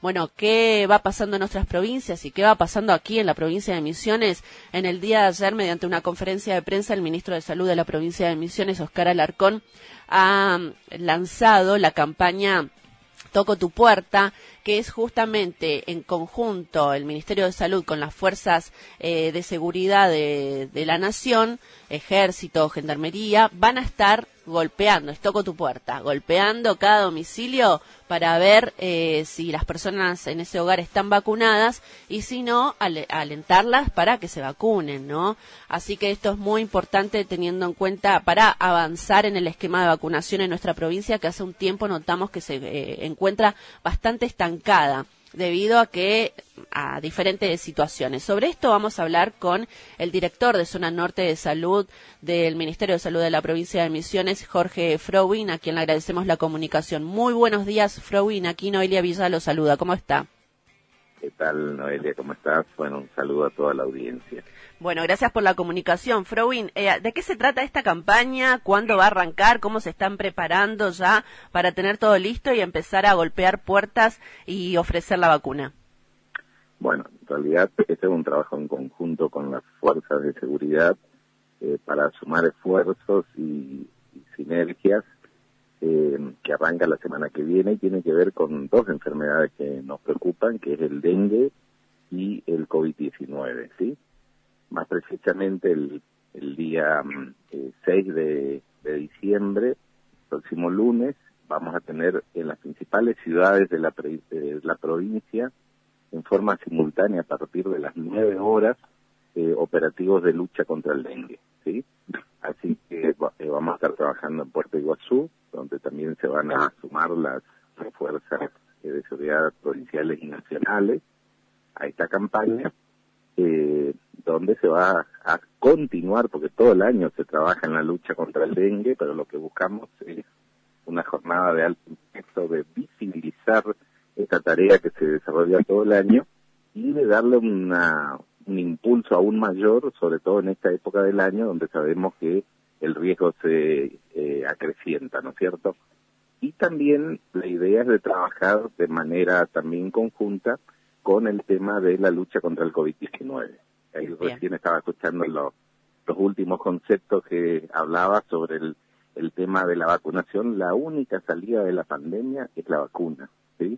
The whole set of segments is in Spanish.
bueno, qué va pasando en nuestras provincias y qué va pasando aquí en la provincia de Misiones. En el día de ayer, mediante una conferencia de prensa, el ministro de Salud de la provincia de Misiones, Oscar Alarcón, ha lanzado la campaña Toco tu puerta, que es justamente en conjunto el Ministerio de Salud con las fuerzas de seguridad de la Nación, Ejército, Gendarmería, van a estar golpeando, es Toco tu puerta, golpeando cada domicilio para ver si las personas en ese hogar están vacunadas y si no, alentarlas para que se vacunen, ¿no? Así que esto es muy importante teniendo en cuenta para avanzar en el esquema de vacunación en nuestra provincia, que hace un tiempo notamos que se encuentra bastante estancada debido a diferentes situaciones. Sobre esto vamos a hablar con el director de Zona Norte de Salud del Ministerio de Salud de la provincia de Misiones, Jorge Frowin, a quien le agradecemos la comunicación. Muy buenos días, Frowin. Aquí Noelia Villa lo saluda. ¿Cómo está? ¿Qué tal, Noelia? ¿Cómo estás? Bueno, un saludo a toda la audiencia. Bueno, gracias por la comunicación. Frowin, ¿de qué se trata esta campaña? ¿Cuándo va a arrancar? ¿Cómo se están preparando ya para tener todo listo y empezar a golpear puertas y ofrecer la vacuna? Bueno, en realidad este es un trabajo en conjunto con las fuerzas de seguridad para sumar esfuerzos y sinergias que arranca la semana que viene y tiene que ver con dos enfermedades que nos preocupan, que es el dengue y el COVID-19, ¿sí? Más precisamente el día 6 de diciembre, próximo lunes, vamos a tener en las principales ciudades de la provincia, en forma simultánea a partir de las 9 horas, operativos de lucha contra el dengue, ¿sí? Así que vamos a estar trabajando en Puerto Iguazú, donde también se van a sumar las fuerzas de seguridad provinciales y nacionales a esta campaña, donde se va a continuar, porque todo el año se trabaja en la lucha contra el dengue, pero lo que buscamos es una jornada de alto impacto, de visibilizar esta tarea que se desarrolla todo el año y de darle un impulso aún mayor, sobre todo en esta época del año, donde sabemos que el riesgo se acrecienta, ¿no es cierto? Y también la idea es de trabajar de manera también conjunta con el tema de la lucha contra el COVID-19. Ahí recién estaba escuchando los últimos conceptos que hablaba sobre el tema de la vacunación. La única salida de la pandemia es la vacuna, ¿sí?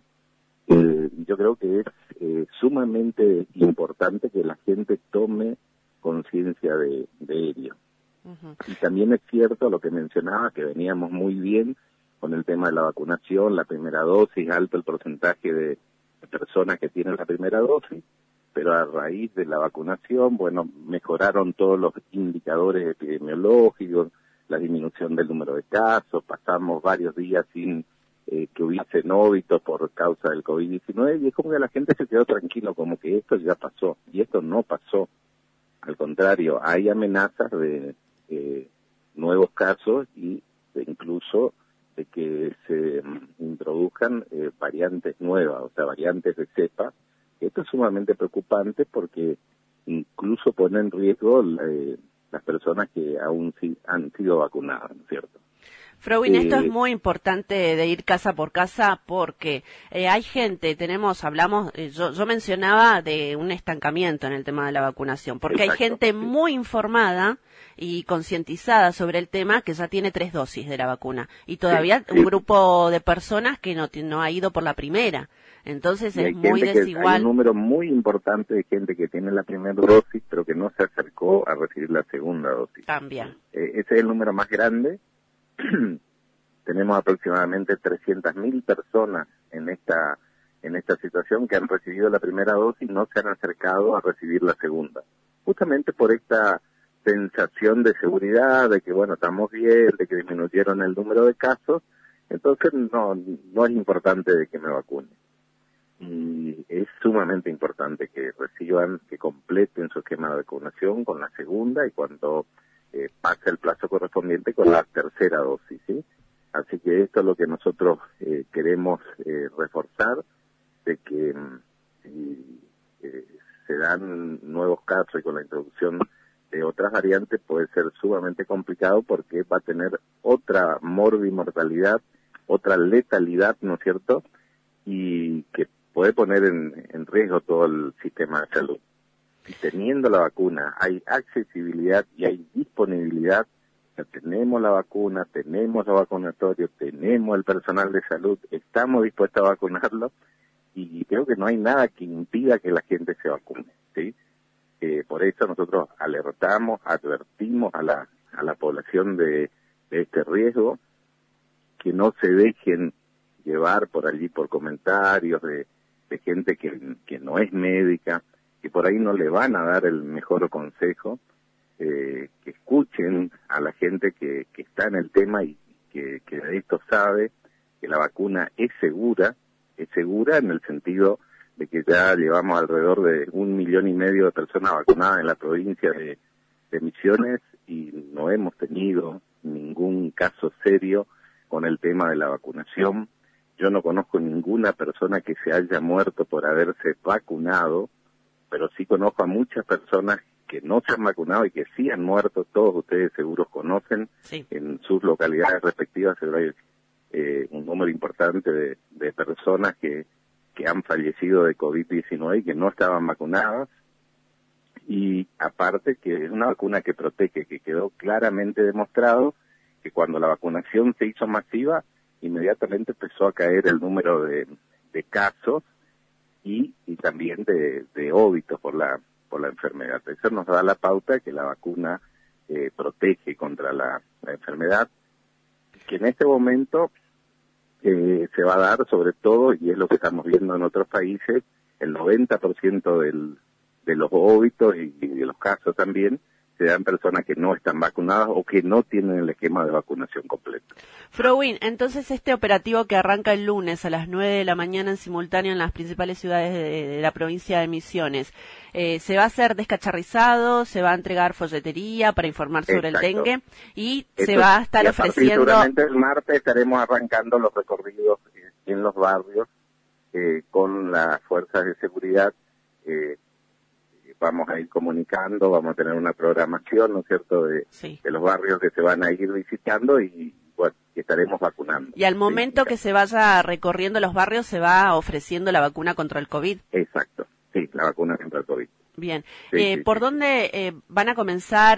Yo creo que es sumamente importante que la gente tome conciencia de ello. Y también es cierto lo que mencionaba, que veníamos muy bien con el tema de la vacunación, la primera dosis, alto el porcentaje de personas que tienen la primera dosis, pero a raíz de la vacunación, bueno, mejoraron todos los indicadores epidemiológicos, la disminución del número de casos, pasamos varios días sin que hubiesen óbitos por causa del COVID-19, y es como que la gente se quedó tranquilo, como que esto ya pasó, y esto no pasó. Al contrario, hay amenazas de nuevos casos y incluso de que se introduzcan variantes nuevas, o sea, variantes de cepa. Esto es sumamente preocupante porque incluso pone en riesgo las personas que aún han sido vacunadas, ¿no es cierto? Frowin, esto es muy importante de ir casa por casa porque hay gente, hablamos, yo mencionaba de un estancamiento en el tema de la vacunación, porque hay gente muy informada y concientizada sobre el tema que ya tiene 3 dosis de la vacuna y todavía un grupo de personas que no ha ido por la primera. Entonces es muy desigual. Hay un número muy importante de gente que tiene la primera dosis pero que no se acercó a recibir la segunda dosis. También. Ese es el número más grande. Tenemos aproximadamente 300.000 personas en esta situación que han recibido la primera dosis y no se han acercado a recibir la segunda. Justamente por esta sensación de seguridad, de que bueno, estamos bien, de que disminuyeron el número de casos, entonces no es importante de que me vacune. Y es sumamente importante que reciban, que completen su esquema de vacunación con la segunda y cuando pase el plazo correspondiente con la tercera dosis, ¿sí? Así que esto es lo que nosotros queremos reforzar, de que si se dan nuevos casos y con la introducción de otras variantes puede ser sumamente complicado porque va a tener otra morbimortalidad, otra letalidad, ¿no es cierto? Y que puede poner en riesgo todo el sistema de salud. Y teniendo la vacuna, hay accesibilidad y hay disponibilidad. Ya tenemos la vacuna, tenemos los vacunatorios, tenemos el personal de salud, estamos dispuestos a vacunarlo y creo que no hay nada que impida que la gente se vacune, ¿sí? Por eso nosotros alertamos, advertimos a la población de este riesgo, que no se dejen llevar por allí por comentarios de gente que no es médica, que por ahí no le van a dar el mejor consejo, que escuchen a la gente que está en el tema y que de esto sabe, que la vacuna es segura en el sentido de que ya llevamos alrededor de 1,5 millones de personas vacunadas en la provincia de Misiones y no hemos tenido ningún caso serio con el tema de la vacunación. Yo no conozco ninguna persona que se haya muerto por haberse vacunado, pero sí conozco a muchas personas que no se han vacunado y que sí han muerto. Todos ustedes seguros conocen, sí, en sus localidades respectivas hay un número importante de personas que han fallecido de COVID-19 y que no estaban vacunadas. Y aparte que es una vacuna que protege, que quedó claramente demostrado que cuando la vacunación se hizo masiva, inmediatamente empezó a caer el número de casos y también de óbitos por la enfermedad. Eso nos da la pauta que la vacuna protege contra la enfermedad, que en este momento se va a dar sobre todo, y es lo que estamos viendo en otros países, el 90% de los óbitos y de los casos también se dan personas que no están vacunadas o que no tienen el esquema de vacunación completo. Frowin, entonces este operativo que arranca el lunes a las 9 de la mañana en simultáneo en las principales ciudades de la provincia de Misiones, ¿se va a hacer descacharrizado? ¿Se va a entregar folletería para informar sobre el dengue? Y se va a estar ofreciendo... Seguramente el martes estaremos arrancando los recorridos en los barrios con las fuerzas de seguridad. Vamos a ir comunicando, vamos a tener una programación, ¿no es cierto?, de los barrios que se van a ir visitando y bueno, estaremos vacunando. Y al momento que se vaya recorriendo los barrios se va ofreciendo la vacuna contra el COVID. Exacto, sí, la vacuna contra el COVID. Bien, ¿por dónde van a comenzar?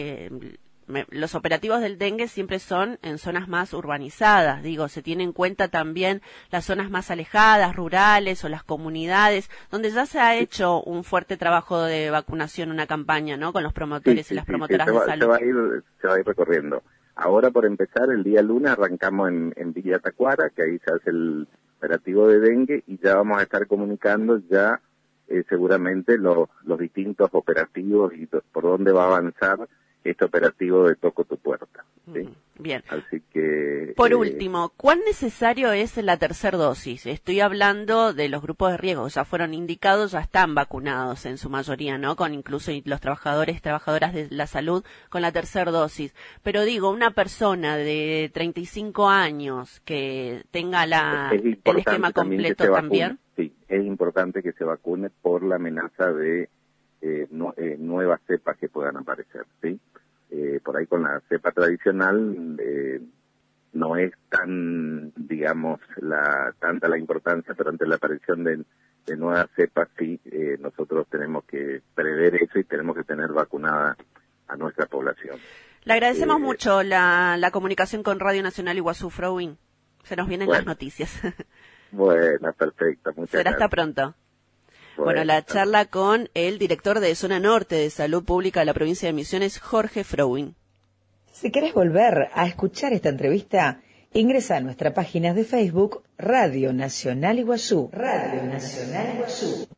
Los operativos del dengue siempre son en zonas más urbanizadas, digo, se tiene en cuenta también las zonas más alejadas, rurales o las comunidades, donde ya se ha hecho un fuerte trabajo de vacunación, una campaña, ¿no?, con los promotores y las promotoras de salud. Se va a ir recorriendo. Ahora, por empezar, el día lunes arrancamos en Villa Tacuara, que ahí se hace el operativo de dengue, y ya vamos a estar comunicando ya seguramente los distintos operativos y por dónde va a avanzar este operativo de Toco tu Puerta, ¿sí? Bien. Así que... Por último, ¿cuán necesario es la tercera dosis? Estoy hablando de los grupos de riesgo, ya fueron indicados, ya están vacunados en su mayoría, ¿no?, con incluso los trabajadoras de la salud con la tercera dosis. Pero digo, una persona de 35 años que tenga el esquema completo también. Sí, es importante que se vacune por la amenaza de nuevas cepas que puedan aparecer, ¿sí? Por ahí con la cepa tradicional no es tan, digamos, tanta la importancia, pero ante la aparición de nuevas cepas sí, nosotros tenemos que prever eso y tenemos que tener vacunada a nuestra población. Le agradecemos mucho la comunicación con Radio Nacional Iguazú, Frowin. Se nos vienen las noticias. Bueno, perfecto. Muchas gracias. Será hasta pronto. Bueno, la charla con el director de Zona Norte de Salud Pública de la provincia de Misiones, Jorge Frowin. Si querés volver a escuchar esta entrevista, ingresa a nuestra página de Facebook Radio Nacional Iguazú. Radio Nacional Iguazú.